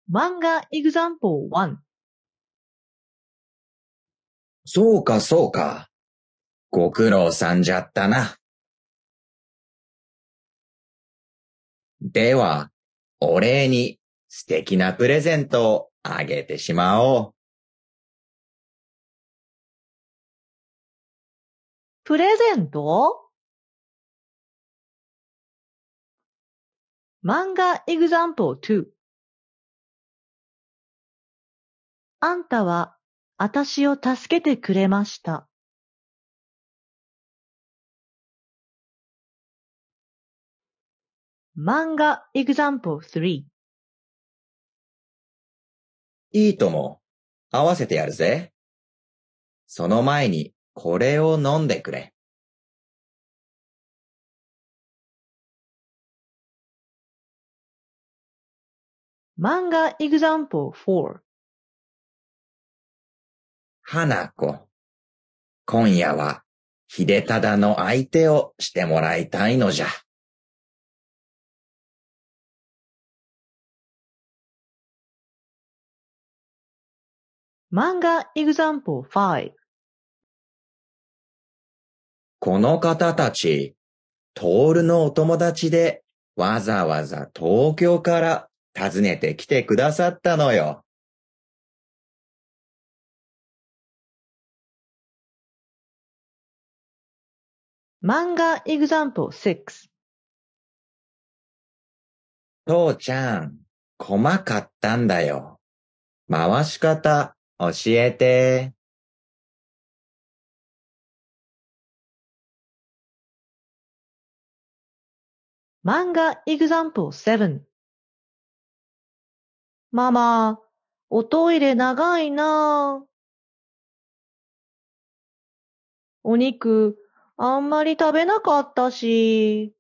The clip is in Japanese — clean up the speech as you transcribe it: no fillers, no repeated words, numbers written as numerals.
漫画 example 1。 そうかそうか。ご苦労さんじゃったな。では、お礼に素敵なプレゼントをあげてしまおう。 プレゼント？漫画 example 2。あんたはあたしを助けてくれました。漫画 example 3。 いいとも。合わせてやるぜ。その前にこれを飲んでくれ。 漫画 example 4。 花子。今夜は秀忠の相手をしてもらいたいのじゃ。 漫画 example 5。 この方たち、トールのお友達でわざわざ東京から訪ねてきてくださったのよ。 漫画 example 6。 父ちゃん、細かったんだよ。回し方教えて。 漫画 example 7。ママ、おトイレ長いなぁ。お肉、あんまり食べなかったし。